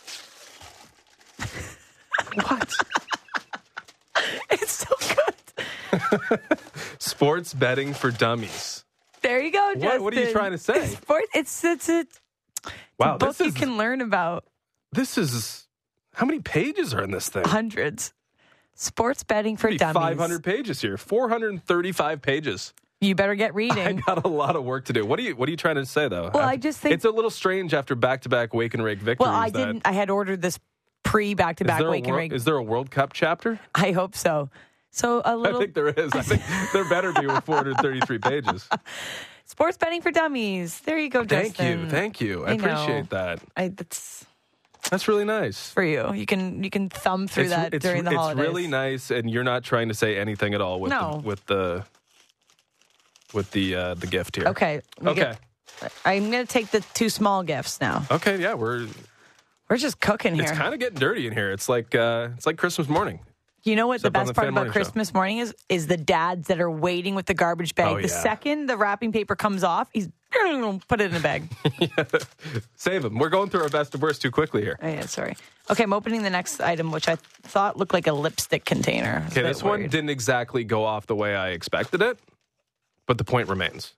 What? It's so good. Sports Betting for Dummies. There you go, Justin. What, what are you trying to say? Sport, it's it's a, it's Wow, a book this you is, can learn about. this is, how many pages are in this thing? Hundreds. Sports betting for Maybe dummies. five hundred pages here. four hundred thirty-five pages. You better get I reading. got a lot of work to do. What are you What are you trying to say, though? Well, After- I just think- it's a little strange after back-to-back Wake and Rake victories. Well, I that- didn't. I had ordered this pre back to Is back there, a Wake and World, Rake. is there a World Cup chapter? I hope so. So a I little think there is. I think there better be with four hundred thirty-three pages. sports betting for dummies. There you go, Thank Justin. you. Thank you. I, I know. appreciate that. I, that's That's really nice. for you. You can you can thumb through It's, that it's, during the it's holidays. really nice, and you're not trying to say anything at all with No. the, with the with the uh, the gift here. Okay. let me Okay. get- I'm going to take the two small gifts now. Okay. Yeah, we're We're just cooking here. it's kind of getting dirty in here. It's like uh, it's like Christmas morning. You know what Except the on best the part Fan about Morning Show. Christmas morning is? Is the dads that are waiting with the garbage bag. Oh, the yeah. second the wrapping paper comes off, he's put it in a bag. Save them. We're going through our best and worst too quickly here. Oh, yeah, sorry. Okay, I'm opening the next item, which I thought looked like a lipstick container. I was a Okay, bit this one worried. didn't exactly go off the way I expected it, but the point remains.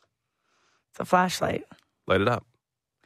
It's a flashlight. Light it up.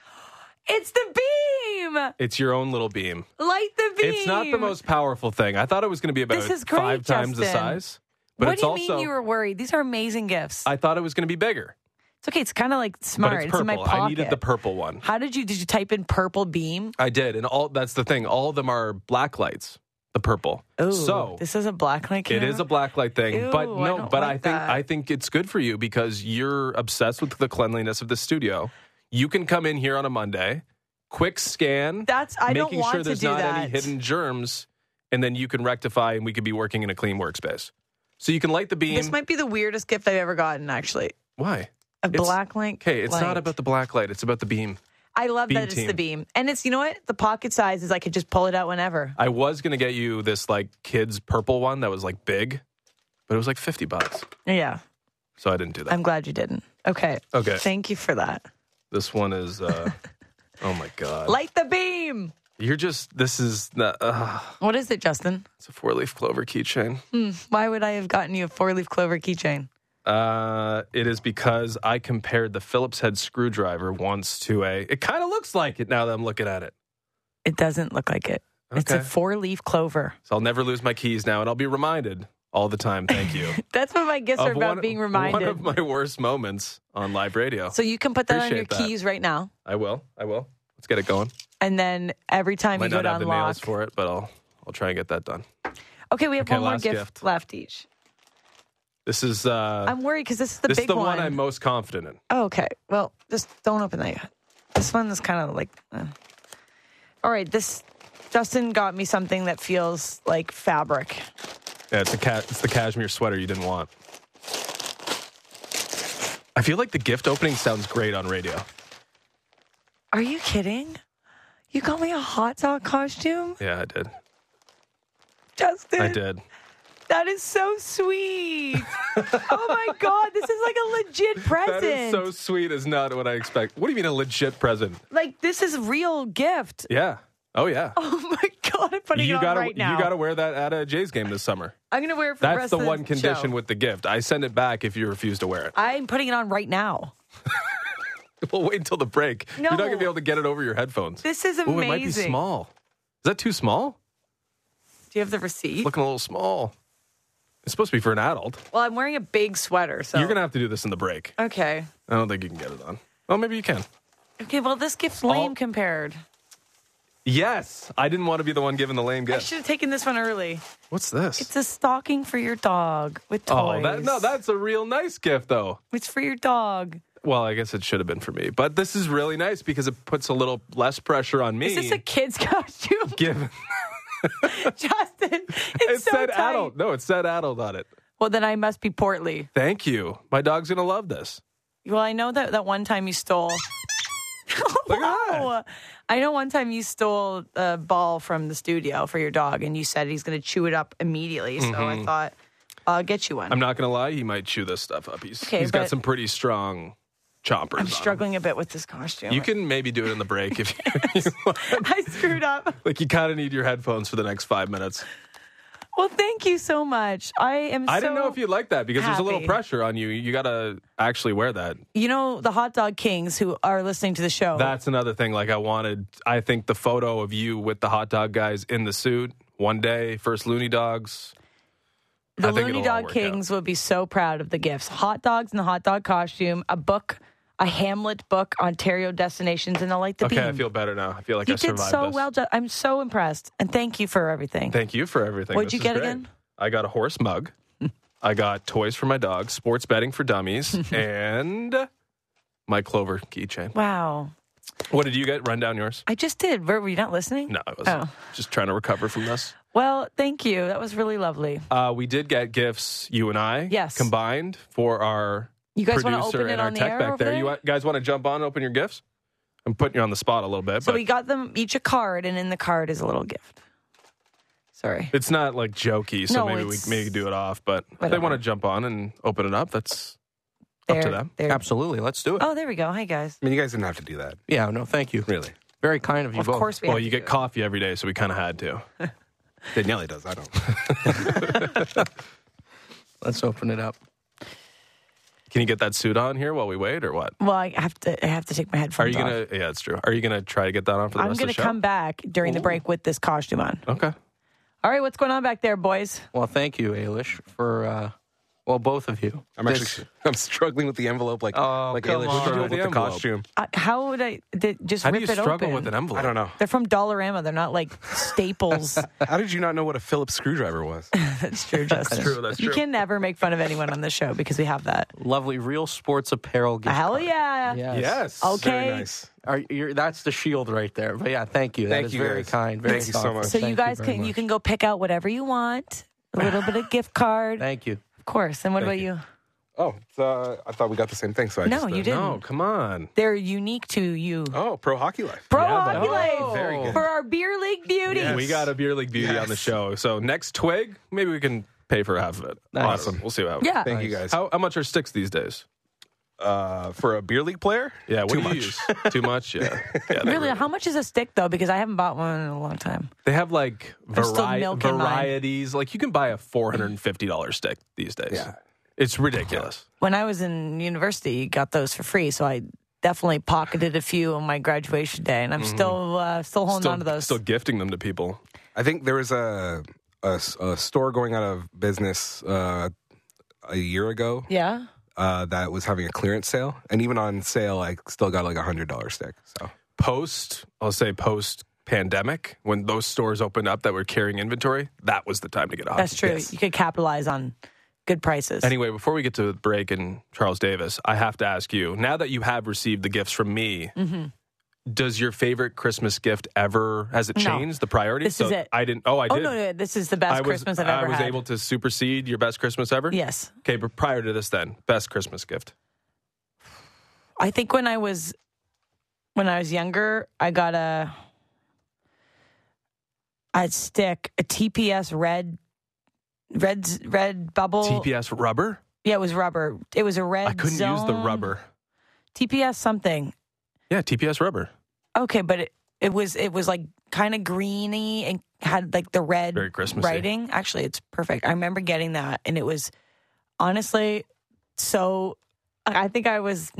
It's the beam! It's your own little beam. Light the beam! It's not the most powerful thing. I thought it was going to be about This is great, five times the Justin. size. But What it's do you also, mean you were worried? These are amazing gifts. I thought it was going to be bigger. It's okay. It's kind of like smart. But it's purple. in my pocket. I needed the purple one. How did you? Did you type in purple beam? I did, and all that's the thing. All of them are black lights. The purple. Oh, so this is a black light it camera? is a black light thing, Ew, but I no. don't But like I think that. I think it's good for you because you're obsessed with the cleanliness of the studio. You can come in here on a Monday, quick scan, That's I don't making want sure to there's do not that. any hidden germs, and then you can rectify, and we could be working in a clean workspace. So you can light the beam. This might be the weirdest gift I've ever gotten. Actually, Why? a It's- black light. Okay, it's light. not about the black light. It's about the beam. I love beam that it's team. the beam, and it's you know what the pocket size is. I could just pull it out whenever. I was gonna get you this like kids purple one that was like big, but it was like fifty bucks, Yeah, so I didn't do that. I'm glad you didn't. Okay. Okay. Thank you for that. This one is. uh Oh my god! Light the beam. You're just. This is not. Uh, What is it, Justin? it's a four leaf clover keychain. Why would I have gotten you a four leaf clover keychain? Uh, it is because I compared the Phillips head screwdriver once to a. It kind of looks like it now that I'm looking at it. It doesn't look like it. It's a Okay. four leaf clover. So I'll never lose my keys now, and I'll be reminded all the time. Thank you. That's what my gifts are Of about, one, being reminded. One of my worst moments on live radio. So you can put that on your Appreciate that. keys right now, I will. I will. Let's get it going. and then every time Might you go not to have the unlock. nails for it, but I'll I'll try and get that done. Okay, we have Okay, one more last gift, gift. left each. This is uh I'm worried because this is the this big is the one. one. I'm most confident in. Oh, okay. Well, just don't open that yet. This one is kind of like. Uh. All right, this Justin got me something that feels like fabric. Yeah, it's a ca- it's the cashmere sweater you didn't want. I feel like the gift opening sounds great on radio. Are you kidding? You got me a hot dog costume, Yeah, I did. Justin. I did. That is so sweet. Oh my god, this is like a legit present. That is so sweet. Is not what I expect. What do you mean a legit present? Like this is real gift. Yeah. Oh yeah. Oh my god, I'm putting you it on gotta right now. you gotta wear that at a Jays game this summer. I'm gonna wear it for the That's rest the of one the condition show. with the gift. I send it back if you refuse to wear it. I'm putting it on right now. We'll wait until the break. No. You're not gonna be able to get it over your headphones. This is Ooh, amazing. it might be small. Is that too small? Do you have the receipt? Looking a little small. It's supposed to be for an adult. Well, I'm wearing a big sweater, so You're gonna have to do this in the break. okay. I don't think you can get it on. Oh, maybe you can. Okay, well, this gift's lame All- compared. Yes, I didn't want to be the one giving the lame I gift. should have taken this one early. What's this? It's a stocking for your dog with toys. oh, that no, that's a real nice gift, though. It's for your dog. Well, I guess it should have been for me, but this is really nice because it puts a little less pressure on me. Is this a kid's costume? given Justin, it's it so said tight. adult? No, it said adult on it. Well, then I must be portly. Thank you. My dog's gonna love this. Well, I know that, that one time you stole. Look at that. Wow. I know one time you stole a ball from the studio for your dog, and you said he's going to chew it up immediately. So I thought, I'll get you one. Mm-hmm. I'm not gonna lie, he might chew this stuff up. He's Okay, he's got but- some pretty strong chompers. I'm on him. struggling a bit with this costume. You can maybe do it in the break if you, you want. I screwed up. Like you kind of need your headphones for the next five minutes. Well, thank you so much. I am. I so, didn't know if you'd like that because there's a little happy. pressure on you. You got to actually wear that. You know, the hot dog kings who are listening to the show. That's another thing. Like I wanted, I think the photo of you with the hot dog guys in the suit one day, first Looney Dogs. the I think Looney it'll all Dog work Kings will be so proud of the gifts. Hot dogs in the hot dog costume, a book, a Hamlet book, Ontario destinations, and the Light the Okay, Beam. I feel better now. I feel like you I did survived so this. well. Ju- I'm so impressed, and thank you for everything. Thank you for everything. What'd This you is get great. again? I got a horse mug. I got toys for my dog, sports betting for dummies, and my Clover keychain. Wow. What did you get? Run down yours. I just did. Were, were you not listening? No, I wasn't. Oh. Just trying to recover from this. Well, thank you. That was really lovely. Uh, we did get gifts, you and I, Yes. combined for our You guys wanna producer open it and our on the tech air back over there. there? You wa- guys want to jump on and open your gifts? I'm putting you on the spot a little bit, So but we got them each a card, and in the card is a little gift. Sorry. it's not like jokey, so No, maybe we it's- maybe do it off. But if they Whatever. want to jump on and open it up, that's up to There- them. there- Absolutely. Let's do it. Oh, there we go. Hey, guys. I mean, you guys didn't have to do that. Yeah, no, thank you. Really. Very kind of you Of both. course we Well, have you to get do it. coffee every day, so we kind of had to. Danielle does. I don't. Let's open it up. Can you get that suit on here while we wait, or what? Well, I have to. I have to take my headphones Are you off. gonna? Yeah, it's true. Are you gonna try to get that on for the I'm rest going of to the show? come back during the break with this costume on. Okay. All right, what's going on back there, boys? Well, thank you, Ailish, for, uh, well, both of you. I'm This- actually. I'm struggling with the envelope, like Oh, like come Ailish on. struggled What'd you with do the with the costume. Uh, how would I did, just How do rip you it struggle open? with an envelope? I don't know. They're from Dollarama. They're not like staples. How did you not know what a Phillips screwdriver was? That's true, Justin. true, that's You true. can never make fun of anyone on this show because we have that. Lovely real sports apparel gift Hell card. yeah. Yes. Yes. Okay. Very nice. Are, you're, that's the shield right there. But yeah, thank you. Thank that is you, very guys. kind. Very Thank you so thoughtful. much. So Thank you guys very can you much. can go pick out whatever you want. A little bit of gift card. Thank you. Of course. And what Thank about you? Oh, it's, uh, I thought we got the same thing. So I No, just, uh, you didn't. No, come on. They're unique to you. Oh, Pro Hockey Life. Pro Yeah, Hockey buddy. Life Oh, very good. for our beer league beauty. Yes. We got a beer league beauty on the Yes. show. So next twig, maybe we can pay for half of it. Nice. Awesome. We'll see what happens. Yeah. Thank you guys. How, how much are sticks these days? Uh, for a beer league player? Yeah, what Too do you much. use? Too much? Yeah. yeah they Really, how much is a stick though? Because I haven't bought one in a long time. They have like I'm still vari- milking mine. varieties. Like you can buy a four hundred fifty dollars stick these days. Yeah. It's ridiculous. When I was in university, got those for free, so I definitely pocketed a few on my graduation day, and I'm still uh, still holding Still, on to those. still gifting them to people. I think there was a a, a store going out of business uh, a year ago yeah. uh, that was having a clearance sale, and even on sale, I still got like a hundred dollar stick. So Post, I'll say post pandemic, when those stores opened up that were carrying inventory, that was the time to get a hockey That's true. stick. You could capitalize on good prices. Anyway, before we get to the break and Charles Davis, I have to ask you, now that you have received the gifts from me, Mm-hmm. does your favorite Christmas gift ever, has it No. changed the priority? This is it. I didn't, oh, I oh did. no, no, this is the best I was, Christmas I've ever I was had. able to supersede your best Christmas ever? Yes, Okay, but prior to this then, best Christmas gift. I think when I was when I was younger, I got a a stick, a T P S red red red bubble. T P S rubber? Yeah, it was rubber. It was a red. I couldn't use the zone. rubber. T P S something. Yeah, T P S rubber. Okay, but it, it was it was like kind of greeny and had like the red Very Christmassy. writing. Actually, it's perfect. I remember getting that, and it was honestly so. I think I was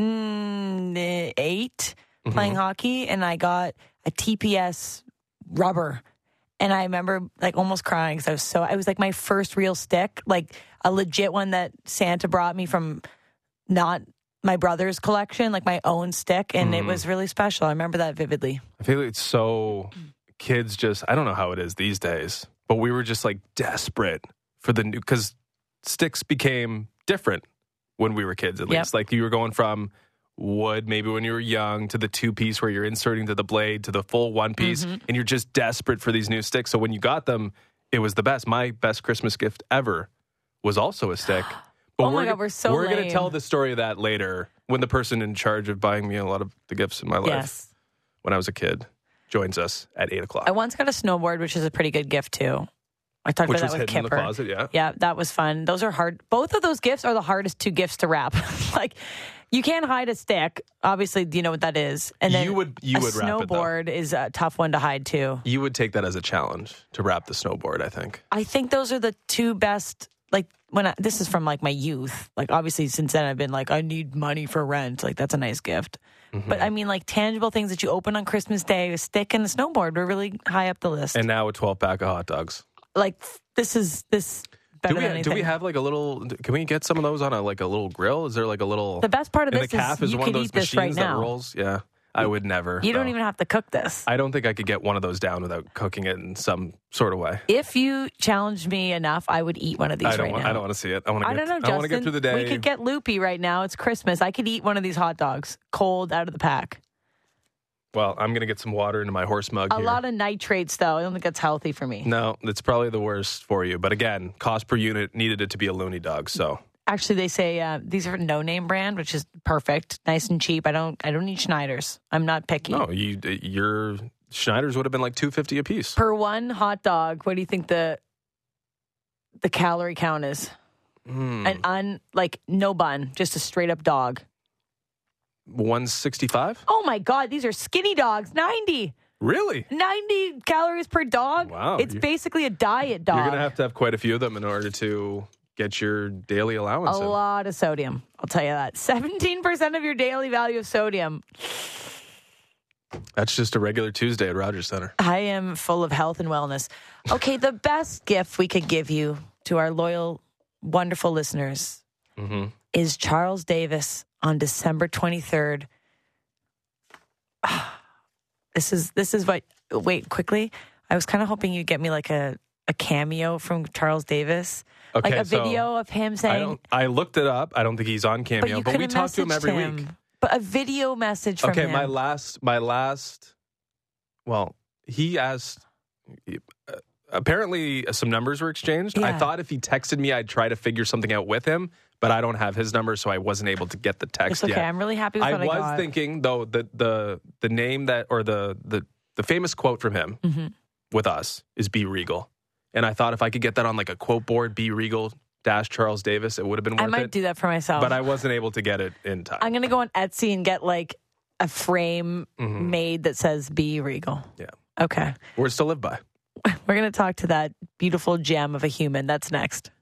mm, eight Mm-hmm. playing hockey, and I got a T P S rubber, and I remember like almost crying because I was so. It was like my first real stick, like a legit one that Santa brought me from not my brother's collection, like my own stick, and Mm-hmm. it was really special. I remember that vividly. I feel like it's so kids just I don't know how it is these days, but we were just like desperate for the new because sticks became different when we were kids at Yep. least. Like you were going from wood maybe when you were young to the two piece where you're inserting to the blade to the full one piece Mm-hmm. and you're just desperate for these new sticks. So when you got them, it was the best. My best Christmas gift ever was also a stick. But Oh my go- God, we're so We're gonna lame. tell the story of that later when the person in charge of buying me a lot of the gifts in my life Yes. when I was a kid joins us at eight o'clock. I once got a snowboard, which is a pretty good gift too. I talked Which about was that with hidden in the Kipper. closet, yeah. Yeah, that was fun. Those are hard. Both of those gifts are the hardest two gifts to wrap. Like, you can't hide a stick. Obviously, you know what that is. And then You would- you a would wrap it, though. snowboard is a tough one to hide too. You would take that as a challenge to wrap the snowboard, I think. I think those are the two best. Like when I, this is from like my youth. Like obviously, since then I've been like, I need money for rent. Like that's a nice gift. Mm-hmm. But I mean, like tangible things that you open on Christmas Day, a stick and a snowboard were really high up the list. And now a twelve pack of hot dogs. like this is this better Do than we, anything. do we have like a little? Can we get some of those on a like a little grill? Is there like a little? The best part of in this the calf is is you one could of those eat this machines right that now. rolls. Yeah, I would never. You don't no. even have to cook this. I don't think I could get one of those down without cooking it in some sort of way. If you challenged me enough, I would eat one of these I don't. right want, now. I don't want to see it. I want to. I Get, don't know, I want to Justin. get through the day. We could get loopy right now. It's Christmas. I could eat one of these hot dogs cold out of the pack. Well, I'm going to get some water into my horse mug A here. lot of nitrates, though. I don't think that's healthy for me. No, it's probably the worst for you. But again, cost per unit needed it to be a loony dog. So Actually, they say uh, these are no name brand, which is perfect, nice and cheap. I don't, I don't need Schneiders. I'm not picky. no, you your Schneiders would have been like two fifty a piece. Per one hot dog, what do you think the the calorie count is? Mm. And on like no bun, just a straight up dog. one sixty-five? Oh my God, these are skinny dogs. ninety. Really? ninety calories per dog. Wow. It's You- basically a diet dog. You're going to have to have quite a few of them in order to get your daily allowance a in. lot of sodium. I'll tell you that. seventeen percent of your daily value of sodium. That's just a regular Tuesday at Rogers Center. I am full of health and wellness. Okay, the best gift we could give you to our loyal, wonderful listeners Mm-hmm. is Charles Davis on December twenty-third. This is this is what. Wait, quickly. I was kind of hoping you'd get me like a, a cameo from Charles Davis, Okay, like a so video of him I, saying. don't, I looked it up. I don't think he's on but Cameo, you but, could we have talk to him messaged every him. week. But a video message from Okay, him. my last, my last, well, he asked, uh, apparently some numbers were exchanged. I Yeah. thought if he texted me, I'd try to figure something out with him, but I don't have his number, so I wasn't able to get the text It's okay. yet. I'm really happy with I what I was got. thinking, though, that the, the name that, or the, the, the famous quote from him Mm-hmm. with us is Be Regal. And I thought if I could get that on like a quote board, Be Regal dash Charles Davis, it would have been worth I might it. do that for myself. But I wasn't able to get it in time. I'm going to go on Etsy and get like a frame Mhm. made that says Be Regal. Yeah. Okay. Words to live by. We're going to talk to that beautiful gem of a human. That's next.